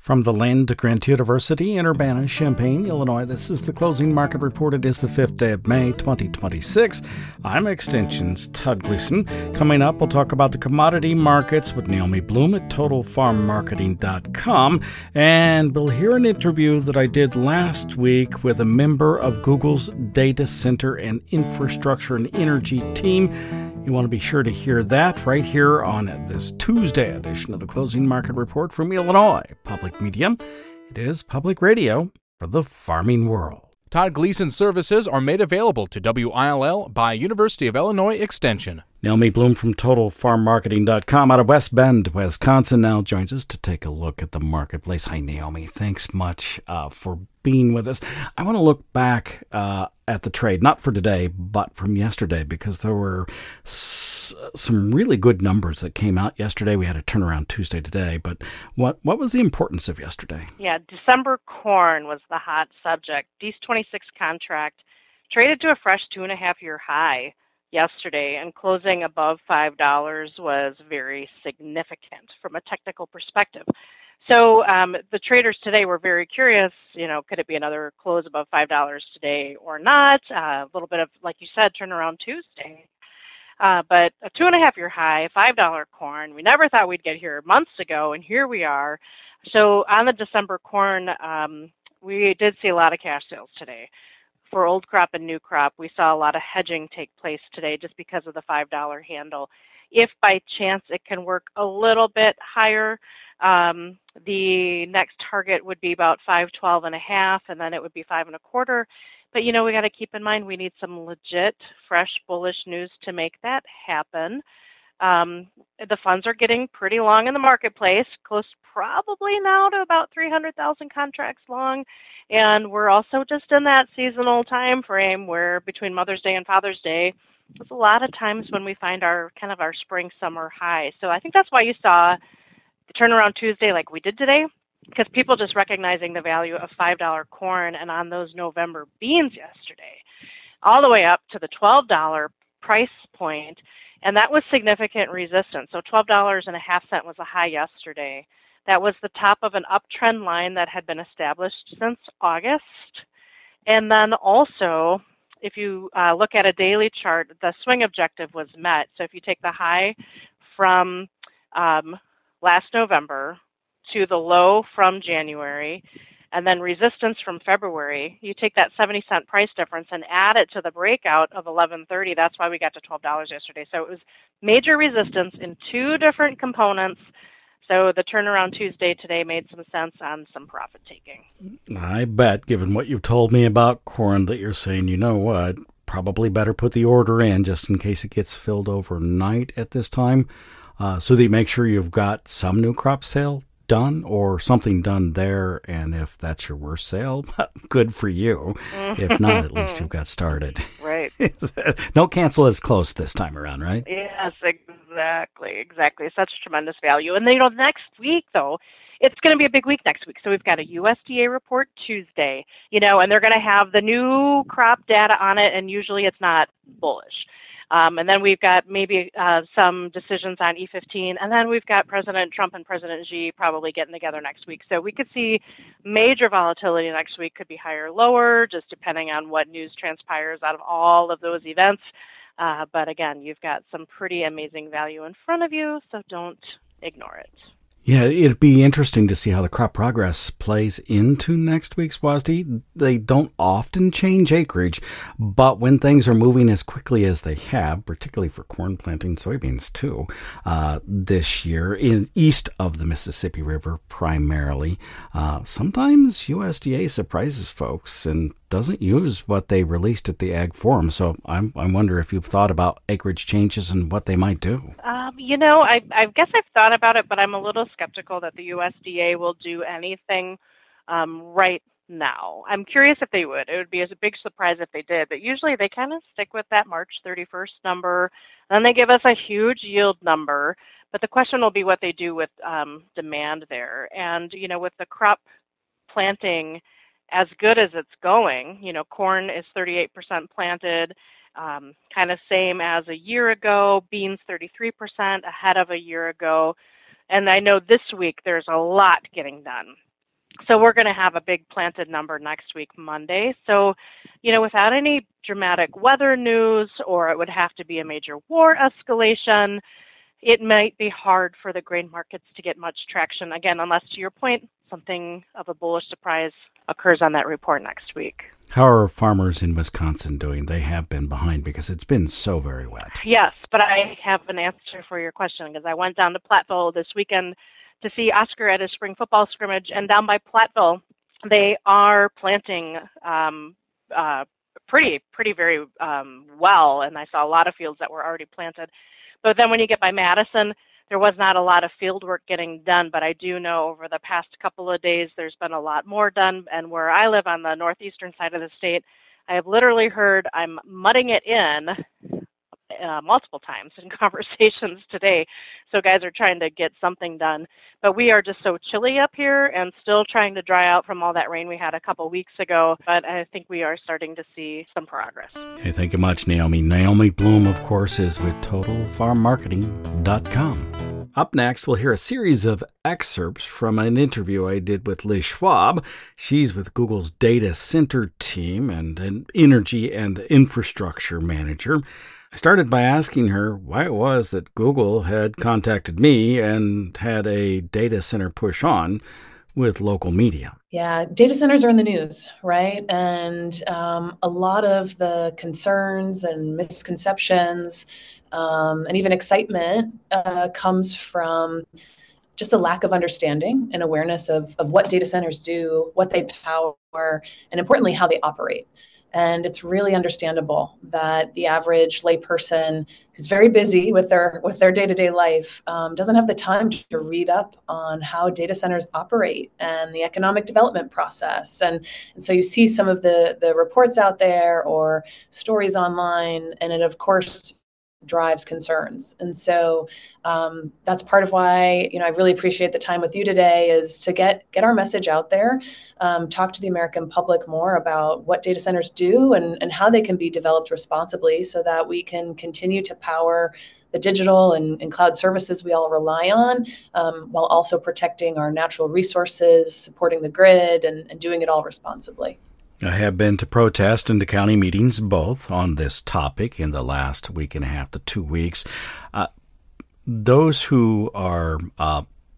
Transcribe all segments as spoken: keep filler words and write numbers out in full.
From the land to Grant University in Urbana-Champaign, Illinois, this is the Closing Market Report. It is the fifth day of May, twenty twenty-six. I'm Extension's Todd Gleason. Coming up, we'll talk about the commodity markets with Naomi Bloom at Total Farm Marketing dot com. And we'll hear an interview that I did last week with a member of Google's Data Center and Infrastructure and Energy team. You want to be sure to hear that right here on this Tuesday edition of the Closing Market Report from Illinois Public Media. It is public radio for the farming world. Todd Gleason's services are made available to W I L L by University of Illinois Extension. Naomi Bloom from Total Farm Marketing dot com out of West Bend, Wisconsin, now joins us to take a look at the marketplace. Hi, Naomi. Thanks much uh, for being with us. I want to look back uh, at the trade, not for today, but from yesterday, because there were s- some really good numbers that came out yesterday. We had a turnaround Tuesday today, but what, what was the importance of yesterday? Yeah, December corn was the hot subject. D twenty-six contract traded to a fresh two-and-a-half-year high yesterday, and closing above five dollars was very significant from a technical perspective. So um, the traders today were very curious, you know, could it be another close above five dollars today or not? Uh, a little bit of, like you said, turnaround Tuesday. Uh, but a two-and-a-half-year high, five dollars corn, we never thought we'd get here months ago, and here we are. So on the December corn, um, we did see a lot of cash sales today. For old crop and new crop, we saw a lot of hedging take place today just because of the five dollars handle. If by chance it can work a little bit higher, um, the next target would be about five twelve and a half, and then it would be five and a quarter. But, you know, we got to keep in mind we need some legit, fresh, bullish news to make that happen. Um, the funds are getting pretty long in the marketplace, close probably now to about three hundred thousand contracts long. And we're also just in that seasonal time frame where between Mother's Day and Father's Day, there's a lot of times when we find our kind of our spring, summer high. So I think that's why you saw the turnaround Tuesday like we did today, because people just recognizing the value of five dollars corn and on those November beans yesterday, all the way up to the twelve dollars price point. And that was significant resistance. So twelve dollars and a half cent was a high yesterday. That was the top of an uptrend line that had been established since August. And then also, if you uh, look at a daily chart, the swing objective was met. So if you take the high from um, last November to the low from January, and then resistance from February, you take that seventy cent price difference and add it to the breakout of eleven thirty. That's why we got to twelve dollars yesterday. So it was major resistance in two different components. So the turnaround Tuesday today made some sense on some profit taking. I bet, given what you've told me about corn, that you're saying, you know what, probably better put the order in just in case it gets filled overnight at this time, uh, so that you make sure you've got some new crop sale done or something done there. And if that's your worst sale, good for you. If not, at least you've got started. Right. Don't cancel as close this time around, right? Yes, exactly. Exactly. Such tremendous value. And then, you know, next week, though, it's going to be a big week next week. So we've got a U S D A report Tuesday, you know, and they're going to have the new crop data on it. And usually it's not bullish. Um, and then we've got maybe uh, some decisions on E fifteen, and then we've got President Trump and President Xi probably getting together next week. So we could see major volatility next week, could be higher or lower, just depending on what news transpires out of all of those events. Uh, but again, you've got some pretty amazing value in front of you, so don't ignore it. Yeah, it'd be interesting to see how the crop progress plays into next week's W A S D. They don't often change acreage, but when things are moving as quickly as they have, particularly for corn planting, soybeans too, uh, this year, in east of the Mississippi River primarily, uh, sometimes U S D A surprises folks and doesn't use what they released at the Ag Forum. So I'm, I wonder if you've thought about acreage changes and what they might do. Um, you know, I, I guess I've thought about it, but I'm a little skeptical that the U S D A will do anything um, right now. I'm curious if they would. It would be a big surprise if they did, but usually they kind of stick with that March thirty-first number, and then they give us a huge yield number. But the question will be what they do with um, demand there. And, you know, with the crop planting as good as it's going, you know, corn is thirty-eight percent planted, um, kind of same as a year ago, beans thirty-three percent ahead of a year ago. And I know this week there's a lot getting done. So we're going to have a big planted number next week, Monday. So, you know, without any dramatic weather news, or it would have to be a major war escalation, it might be hard for the grain markets to get much traction, again, unless, to your point, something of a bullish surprise occurs on that report next week. How are farmers in Wisconsin doing? They have been behind because it's been so very wet. Yes, but I have an answer for your question, because I went down to Platteville this weekend to see Oscar at his spring football scrimmage, and down by Platteville, they are planting um, uh, pretty, pretty very um, well, and I saw a lot of fields that were already planted. But then when you get by Madison, there was not a lot of field work getting done, but I do know over the past couple of days there's been a lot more done, and where I live on the northeastern side of the state, I have literally heard I'm mudding it in uh, multiple times in conversations today. So guys are trying to get something done. But we are just so chilly up here and still trying to dry out from all that rain we had a couple weeks ago. But I think we are starting to see some progress. Hey, thank you much, Naomi. Naomi Blohm, of course, is with total farm marketing dot com. Up next, we'll hear a series of excerpts from an interview I did with Liz Schwab. She's with Google's data center team and an energy and infrastructure manager. I started by asking her why it was that Google had contacted me and had a data center push on with local media. Yeah, data centers are in the news, right? And um, a lot of the concerns and misconceptions um, and even excitement uh, comes from just a lack of understanding and awareness of, of what data centers do, what they power, and importantly, how they operate. And it's really understandable that the average layperson who's very busy with their with their day-to-day life um, doesn't have the time to read up on how data centers operate and the economic development process. And, and so you see some of the, the reports out there or stories online, and it, of course, drives concerns. And so um, that's part of why, you know, I really appreciate the time with you today is to get get our message out there, um, talk to the American public more about what data centers do and, and how they can be developed responsibly so that we can continue to power the digital and, and cloud services we all rely on, um, while also protecting our natural resources, supporting the grid, and, and doing it all responsibly. I have been to protest and to county meetings both on this topic in the last week and a half to two weeks. Uh, those who are uh,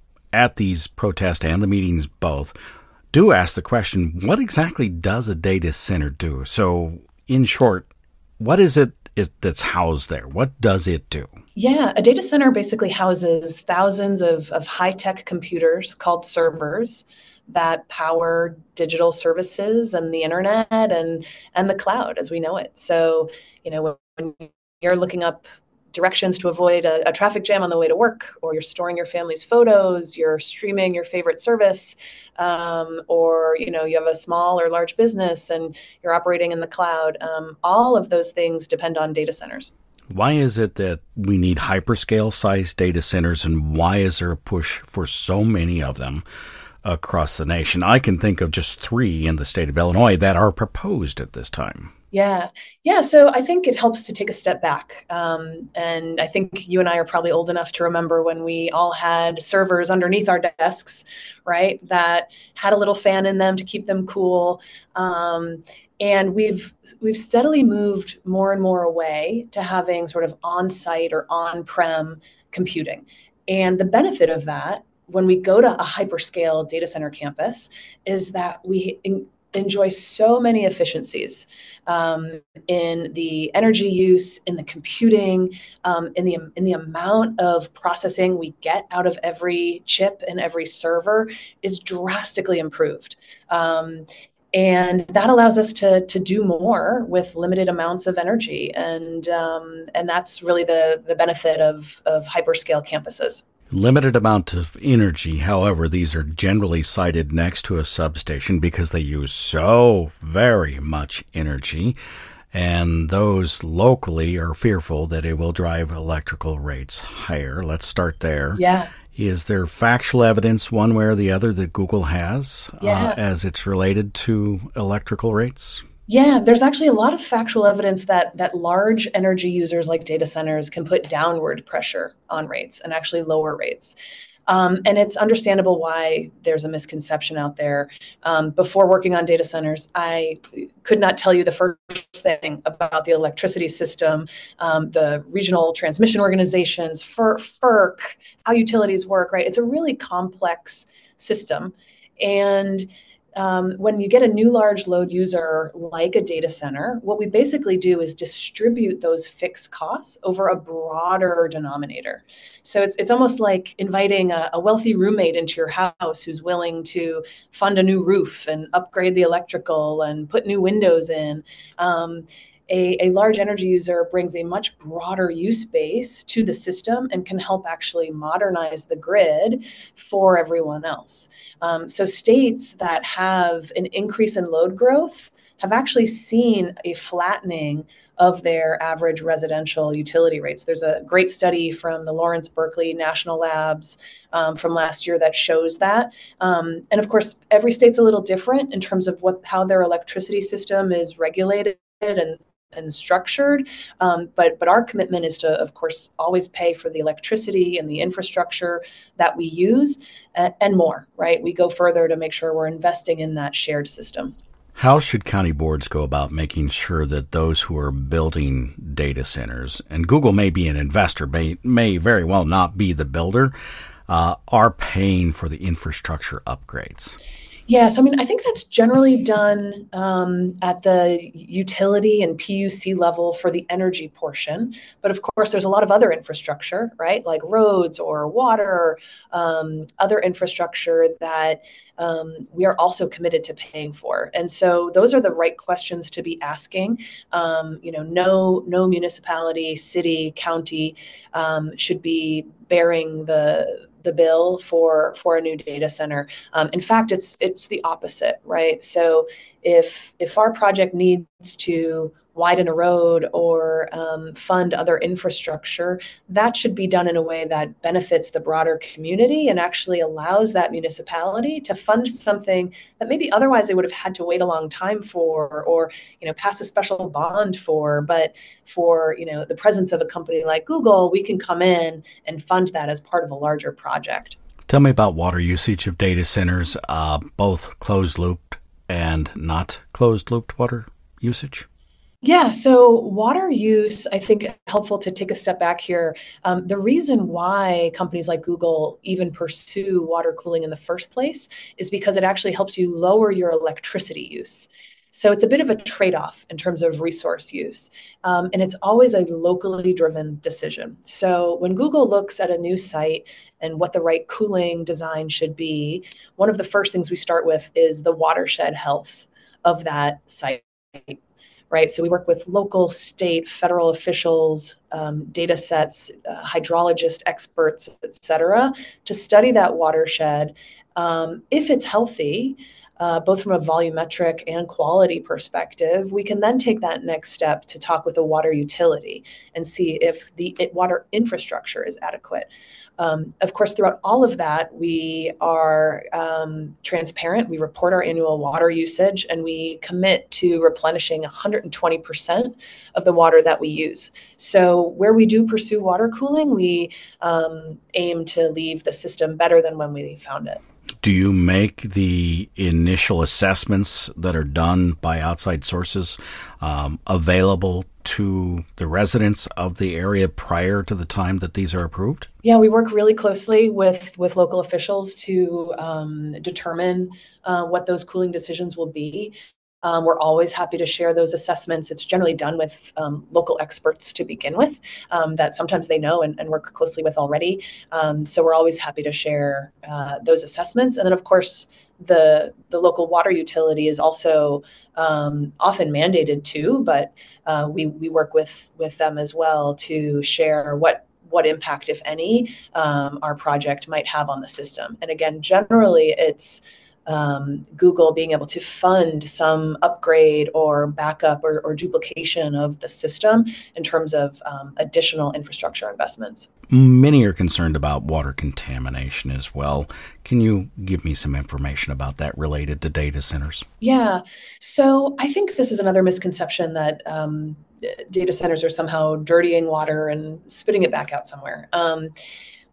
at these protests and the meetings both do ask the question, what exactly does a data center do? So in short, what is it is that's housed there? What does it do? Yeah, a data center basically houses thousands of, of high-tech computers called servers that power digital services and the internet and and the cloud as we know it. So, you know, when you're looking up directions to avoid a, a traffic jam on the way to work, or you're storing your family's photos, you're streaming your favorite service, um, or, you know, you have a small or large business and you're operating in the cloud, um, all of those things depend on data centers. Why is it that we need hyperscale-sized data centers, and why is there a push for so many of them across the nation? I can think of just three in the state of Illinois that are proposed at this time. Yeah. Yeah. So I think it helps to take a step back. Um, and I think you and I are probably old enough to remember when we all had servers underneath our desks, right, that had a little fan in them to keep them cool. Um, and we've we've steadily moved more and more away to having sort of on-site or on-prem computing. And the benefit of that, when we go to a hyperscale data center campus, is that we in, enjoy so many efficiencies um, in the energy use, in the computing, um, in the in the amount of processing we get out of every chip and every server is drastically improved. Um, and that allows us to to do more with limited amounts of energy, and um, and that's really the the benefit of of hyperscale campuses. Limited amount of energy. However, these are generally sited next to a substation because they use so very much energy, and those locally are fearful that it will drive electrical rates higher. Let's start there. Yeah. Is there factual evidence one way or the other that Google has yeah. uh, as it's related to electrical rates? Yeah, there's actually a lot of factual evidence that that large energy users like data centers can put downward pressure on rates and actually lower rates. Um, and it's understandable why there's a misconception out there. Um, before working on data centers, I could not tell you the first thing about the electricity system, um, the regional transmission organizations, F E R C, how utilities work, right? It's a really complex system. And Um, when you get a new large load user like a data center, what we basically do is distribute those fixed costs over a broader denominator. So it's it's almost like inviting a, a wealthy roommate into your house who's willing to fund a new roof and upgrade the electrical and put new windows in. Um, A, a large energy user brings a much broader use base to the system and can help actually modernize the grid for everyone else. Um, so states that have an increase in load growth have actually seen a flattening of their average residential utility rates. There's a great study from the Lawrence Berkeley National Labs um, from last year that shows that. Um, and of course, every state's a little different in terms of what how their electricity system is regulated and and structured. Um, but but our commitment is to, of course, always pay for the electricity and the infrastructure that we use uh, and more, right? We go further to make sure we're investing in that shared system. How should county boards go about making sure that those who are building data centers, and Google may be an investor, may, may very well not be the builder, uh, are paying for the infrastructure upgrades? Yeah, so I mean, I think that's generally done um, at the utility and P U C level for the energy portion. But of course, there's a lot of other infrastructure, right? Like roads or water, um, other infrastructure that um, we are also committed to paying for. And so those are the right questions to be asking. Um, you know, no, no municipality, city, county um, should be bearing the the bill for for a new data center. Um, in fact, it's it's the opposite, right? So if if our project needs to widen a road or um, fund other infrastructure, that should be done in a way that benefits the broader community and actually allows that municipality to fund something that maybe otherwise they would have had to wait a long time for, or you know, pass a special bond for. But for you know the presence of a company like Google, we can come in and fund that as part of a larger project. Tell me about water usage of data centers, uh, both closed-looped and not closed-looped water usage. Yeah, so water use, I think helpful to take a step back here. Um, the reason why companies like Google even pursue water cooling in the first place is because it actually helps you lower your electricity use. So it's a bit of a trade-off in terms of resource use. Um, and it's always a locally driven decision. So when Google looks at a new site and what the right cooling design should be, one of the first things we start with is the watershed health of that site. Right, so we work with local, state, federal officials, um, data sets, uh, hydrologist experts, et cetera, to study that watershed. Um, if it's healthy, uh, both from a volumetric and quality perspective, we can then take that next step to talk with a water utility and see if the it, water infrastructure is adequate. Um, of course, throughout all of that, we are um, transparent. We report our annual water usage, and we commit to replenishing one hundred twenty percent of the water that we use. So where we do pursue water cooling, we um, aim to leave the system better than when we found it. Do you make the initial assessments that are done by outside sources um, available to the residents of the area prior to the time that these are approved? Yeah, we work really closely with, with local officials to um, determine uh, what those cooling decisions will be. Um, we're always happy to share those assessments. It's generally done with um, local experts to begin with um, that sometimes they know and, and work closely with already. Um, so we're always happy to share uh, those assessments. And then, of course, the the local water utility is also um, often mandated to, but uh, we, we work with, with them as well to share what what impact, if any, um, our project might have on the system. And again, generally, it's Um, Google being able to fund some upgrade or backup or, or duplication of the system in terms of um, additional infrastructure investments. Many are concerned about water contamination as well. Can you give me some information about that related to data centers? Yeah. So I think this is another misconception that um, data centers are somehow dirtying water and spitting it back out somewhere. Um,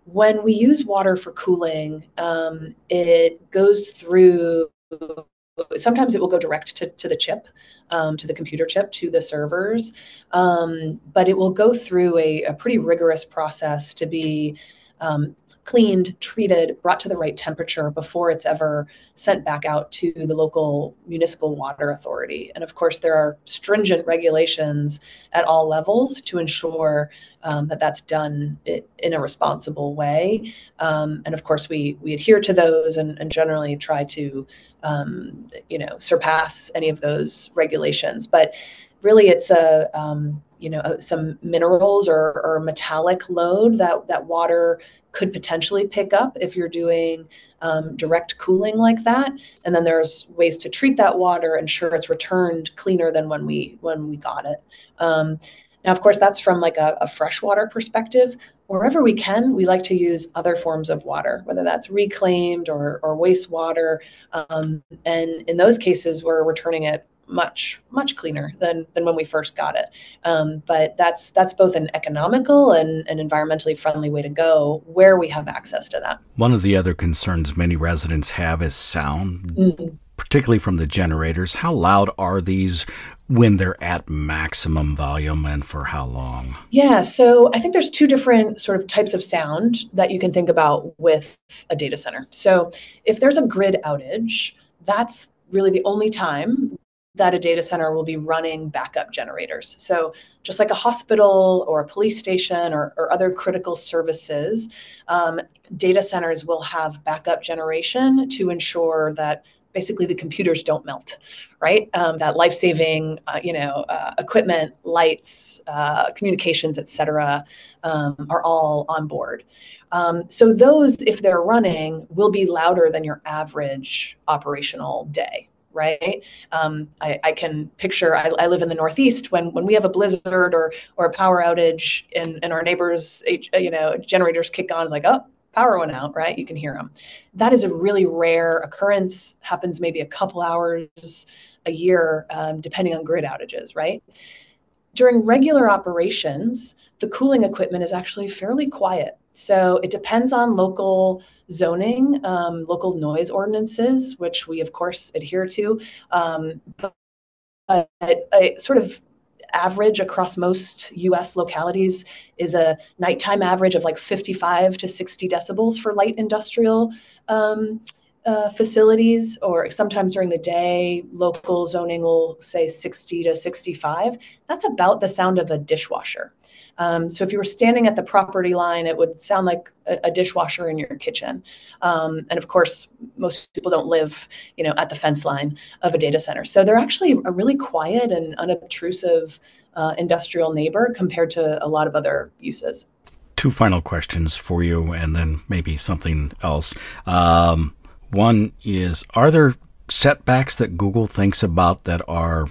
when we use water for cooling, um, it goes through, sometimes it will go direct to, to the chip, um, to the computer chip, to the servers, um, but it will go through a, a pretty rigorous process to be um, cleaned, treated, brought to the right temperature before it's ever sent back out to the local municipal water authority. And of course, there are stringent regulations at all levels to ensure um, that that's done in a responsible way. Um, and of course, we we adhere to those and, and generally try to, um, you know, surpass any of those regulations. But really, it's a um, you know some minerals or, or metallic load that that water could potentially pick up if you're doing um, direct cooling like that. And then there's ways to treat that water, ensure it's returned cleaner than when we when we got it. Um, now, of course, that's from like a, a freshwater perspective. Wherever we can, we like to use other forms of water, whether that's reclaimed or, or wastewater. Um, and in those cases, we're returning it much, much cleaner than, than when we first got it. Um, but that's that's both an economical and an environmentally friendly way to go where we have access to that. One of the other concerns many residents have is sound, mm-hmm. particularly from the generators. How loud are these when they're at maximum volume, and for how long? Yeah, so I think there's two different sort of types of sound that you can think about with a data center. So if there's a grid outage, that's really the only time that a data center will be running backup generators. So just like a hospital or a police station or, or other critical services, um, data centers will have backup generation to ensure that basically the computers don't melt, right? Um, that life-saving, uh, you know, uh, equipment, lights, uh, communications, et cetera, um, are all on board. Um, so those, if they're running, will be louder than your average operational day. Right. Um, I, I can picture, I, I live in the Northeast, when, when we have a blizzard or or a power outage and, and our neighbors, you know, generators kick on, it's like, oh, power went out, right? You can hear them. That is a really rare occurrence, happens maybe a couple hours a year, um, depending on grid outages, right? During regular operations, the cooling equipment is actually fairly quiet. So it depends on local zoning, um, local noise ordinances, which we, of course, adhere to. Um, but a, a sort of average across most U S localities is a nighttime average of like fifty-five to sixty decibels for light industrial um, uh, facilities, or sometimes during the day, local zoning will say sixty to sixty-five. That's about the sound of a dishwasher. Um, so if you were standing at the property line, it would sound like a, a dishwasher in your kitchen. Um, and of course, most people don't live, you know, at the fence line of a data center. So they're actually a really quiet and unobtrusive uh, industrial neighbor compared to a lot of other uses. Two final questions for you, and then maybe something else. Um, one is, are there setbacks that Google thinks about that are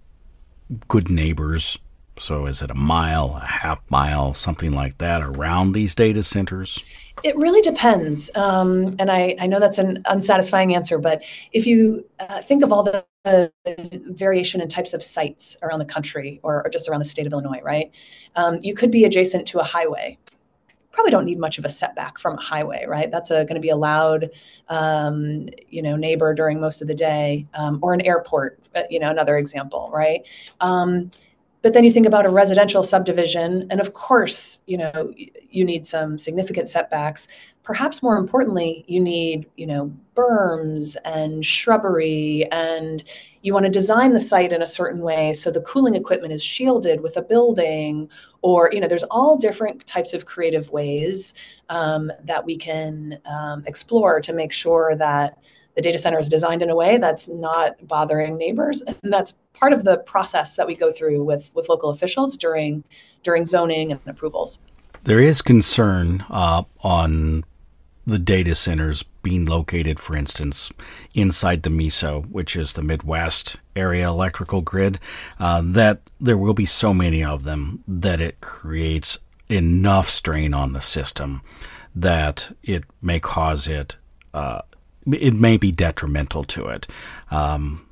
good neighbors? So is it a mile, a half mile, something like that around these data centers? It really depends. Um, and I, I know that's an unsatisfying answer, but if you uh, think of all the, the variation in types of sites around the country or, or just around the state of Illinois, right? Um, you could be adjacent to a highway. Probably don't need much of a setback from a highway, right? That's going to be a loud, um, you know, neighbor during most of the day, um, or an airport, uh, you know, another example, right? Um, But then you think about a residential subdivision, and of course, you know, you need some significant setbacks. Perhaps more importantly, you need, you know, berms and shrubbery, and you want to design the site in a certain way so the cooling equipment is shielded with a building, or, you know, there's all different types of creative ways um, that we can um, explore to make sure that the data center is designed in a way that's not bothering neighbors. And that's part of the process that we go through with, with local officials during during zoning and approvals. There is concern uh, on the data centers being located, for instance, inside the M I S O, which is the Midwest Area Electrical Grid, uh, that there will be so many of them that it creates enough strain on the system that it may cause it uh, it may be detrimental to it. Um,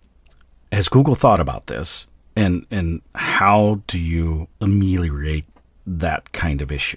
has Google thought about this, and and how do you ameliorate that kind of issue?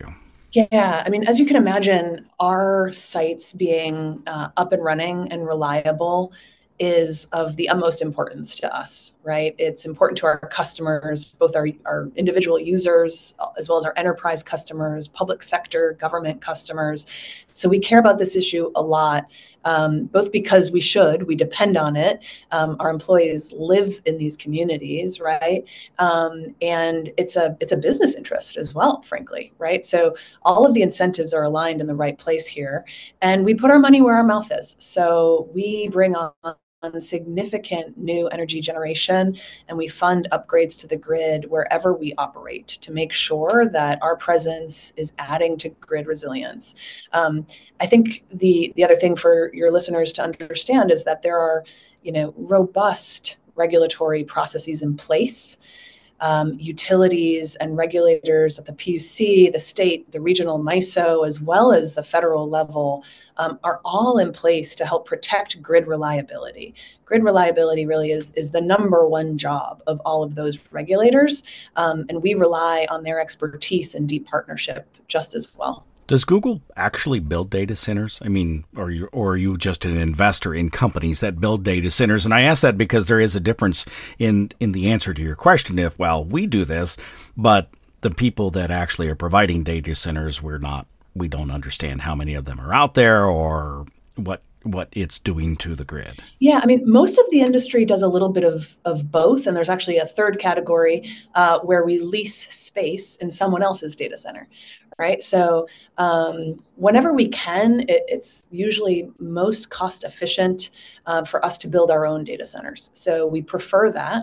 Yeah, I mean, as you can imagine, our sites being uh, up and running and reliable is of the utmost importance to us, right? It's important to our customers, both our, our individual users, as well as our enterprise customers, public sector, government customers. So we care about this issue a lot, um, both because we should, we depend on it. Um, our employees live in these communities, right? Um, and it's a it's a business interest as well, frankly, right? So all of the incentives are aligned in the right place here, and we put our money where our mouth is. So we bring on on significant new energy generation, and we fund upgrades to the grid wherever we operate to make sure that our presence is adding to grid resilience. Um, I think the the other thing for your listeners to understand is that there are, you know, robust regulatory processes in place. Um, utilities and regulators at the P U C, the state, the regional MISO, as well as the federal level, um, are all in place to help protect grid reliability. Grid reliability really is, is the number one job of all of those regulators, um, and we rely on their expertise and deep partnership just as well. Does Google actually build data centers? I mean, or, you, or are you just an investor in companies that build data centers? And I ask that because there is a difference in, in the answer to your question. If, well, we do this, but the people that actually are providing data centers, we're not, we don't understand how many of them are out there or what what it's doing to the grid. Yeah, I mean, most of the industry does a little bit of, of both. And there's actually a third category uh, where we lease space in someone else's data center, right? So um, whenever we can, it, it's usually most cost efficient uh, for us to build our own data centers. So we prefer that.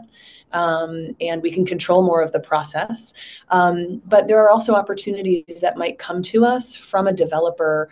Um, and we can control more of the process. Um, but there are also opportunities that might come to us from a developer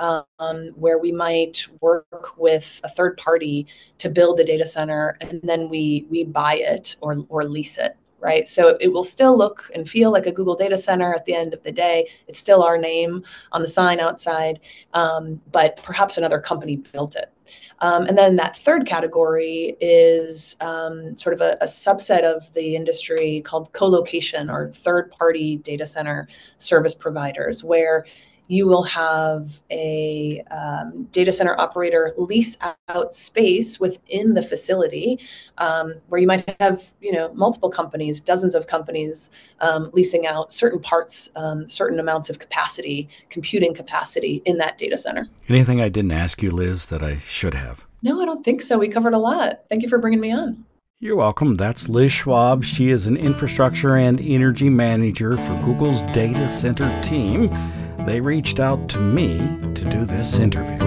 um, where we might work with a third party to build the data center, and then we we buy it or or lease it. Right. So it will still look and feel like a Google data center at the end of the day. It's still our name on the sign outside, um, but perhaps another company built it. Um, and then that third category is um, sort of a, a subset of the industry called co-location or third-party data center service providers, where you will have a um, data center operator lease out space within the facility, um, where you might have, you know, multiple companies, dozens of companies um, leasing out certain parts, um, certain amounts of capacity, computing capacity in that data center. Anything I didn't ask you, Liz, that I should have? No, I don't think so. We covered a lot. Thank you for bringing me on. You're welcome. That's Liz Schwab. She is an infrastructure and energy manager for Google's data center team. They reached out to me to do this interview.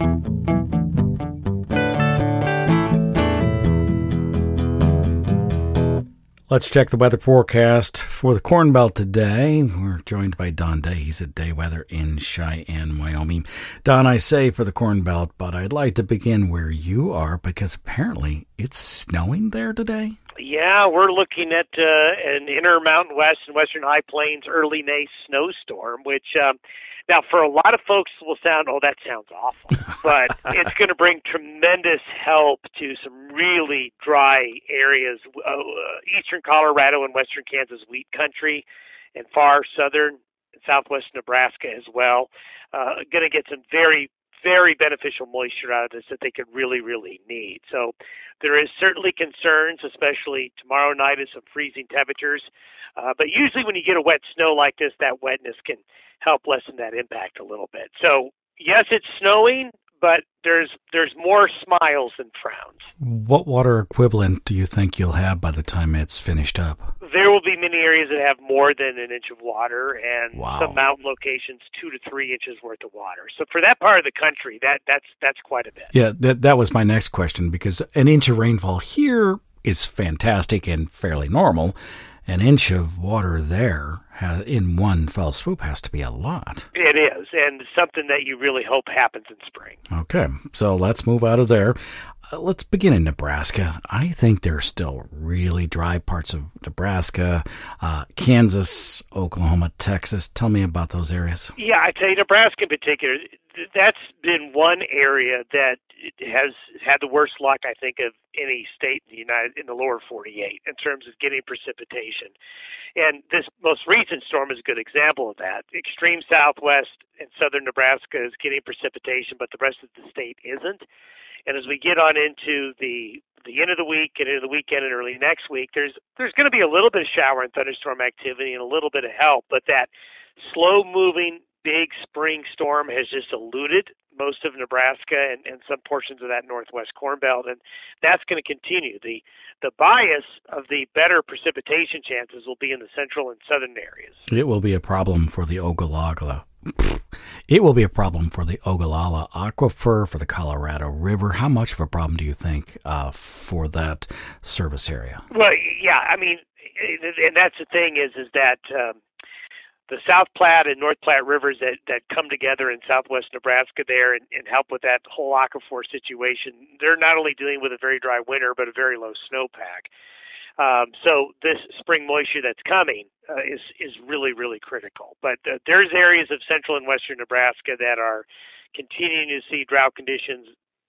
Let's check the weather forecast for the Corn Belt today. We're joined by Don Day. He's at Day Weather in Cheyenne, Wyoming. Don, I say for the Corn Belt, but I'd like to begin where you are because apparently it's snowing there today. Yeah, we're looking at uh, an inner Mountain West and Western High Plains early May snowstorm, which um, now for a lot of folks will sound, oh, that sounds awful, but it's going to bring tremendous help to some really dry areas, uh, eastern Colorado and western Kansas wheat country, and far southern and southwest Nebraska as well. Uh, going to get some very very beneficial moisture out of this that they could really, really need. So there is certainly concerns, especially tomorrow night is some freezing temperatures. Uh, but usually when you get a wet snow like this, that wetness can help lessen that impact a little bit. So yes, it's snowing, but there's there's more smiles than frowns. What water equivalent do you think you'll have by the time it's finished up? There will be many areas that have more than an inch of water, and wow. some mountain locations two to three inches worth of water. So for that part of the country, that that's that's quite a bit. Yeah, that that was my next question, because an inch of rainfall here is fantastic and fairly normal. An inch of water there has, in one fell swoop has to be a lot. It is, and something that you really hope happens in spring. Okay, so let's move out of there. Uh, let's begin in Nebraska. I think there's still really dry parts of Nebraska, uh, Kansas, Oklahoma, Texas. Tell me about those areas. Yeah, I tell you, Nebraska in particular, that's been one area that has had the worst luck, I think, of any state in the United in the lower forty-eight in terms of getting precipitation. And this most recent storm is a good example of that. Extreme southwest and southern Nebraska is getting precipitation, but the rest of the state isn't. And as we get on into the the end of the week and into the weekend and early next week, there's there's going to be a little bit of shower and thunderstorm activity and a little bit of help, but that slow-moving big spring storm has just eluded most of Nebraska and, and some portions of that northwest Corn Belt, and that's going to continue. The the bias of the better precipitation chances will be in the central and southern areas. It will be a problem for the Ogallala. It will be a problem for the Ogallala Aquifer, for the Colorado River. How much of a problem do you think uh, for that service area? Well, yeah, I mean, and that's the thing is, is that um, the South Platte and North Platte rivers that, that come together in southwest Nebraska there and, and help with that whole aquifer situation, they're not only dealing with a very dry winter, but a very low snowpack. Um, so this spring moisture that's coming uh, is is really, really critical. But uh, there's areas of central and western Nebraska that are continuing to see drought conditions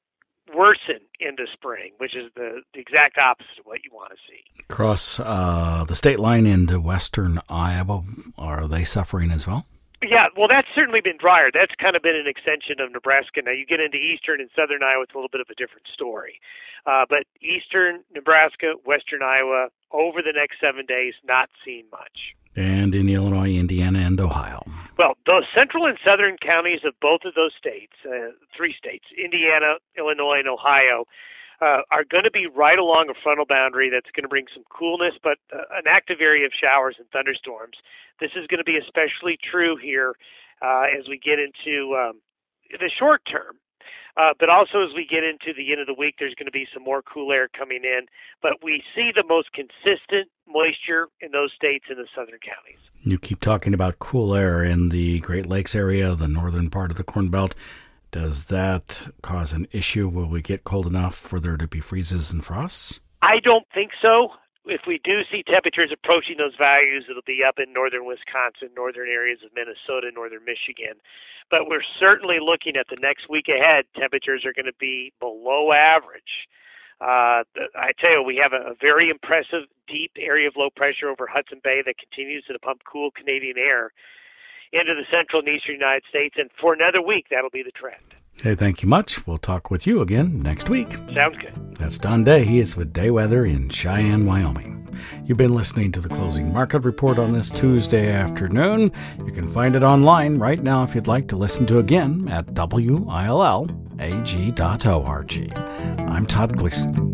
worsen into spring, which is the, the exact opposite of what you want to see. Across uh, the state line into western Iowa, are they suffering as well? Yeah, well, that's certainly been drier. That's kind of been an extension of Nebraska. Now, you get into eastern and southern Iowa, it's a little bit of a different story. Uh, but eastern Nebraska, western Iowa, over the next seven days, not seeing much. And in Illinois, Indiana, and Ohio. Well, those central and southern counties of both of those states, uh, three states, Indiana, Illinois, and Ohio, uh, are going to be right along a frontal boundary that's going to bring some coolness, but uh, an active area of showers and thunderstorms. This is going to be especially true here uh, as we get into um, the short term. Uh, but also as we get into the end of the week, there's going to be some more cool air coming in. But we see the most consistent moisture in those states in the southern counties. You keep talking about cool air in the Great Lakes area, the northern part of the Corn Belt. Does that cause an issue? Will we get cold enough for there to be freezes and frosts? I don't think so. If we do see temperatures approaching those values, it'll be up in northern Wisconsin, northern areas of Minnesota, northern Michigan. But we're certainly looking at the next week ahead, temperatures are going to be below average. Uh, I tell you, we have a, a very impressive deep area of low pressure over Hudson Bay that continues to pump cool Canadian air into the central and eastern United States. And for another week, that'll be the trend. Hey, thank you much. We'll talk with you again next week. Sounds good. That's Don Day. He is with Day Weather in Cheyenne, Wyoming. You've been listening to the Closing Market Report on this Tuesday afternoon. You can find it online right now if you'd like to listen to again at W I L L A G dot org. I'm Todd Gleason.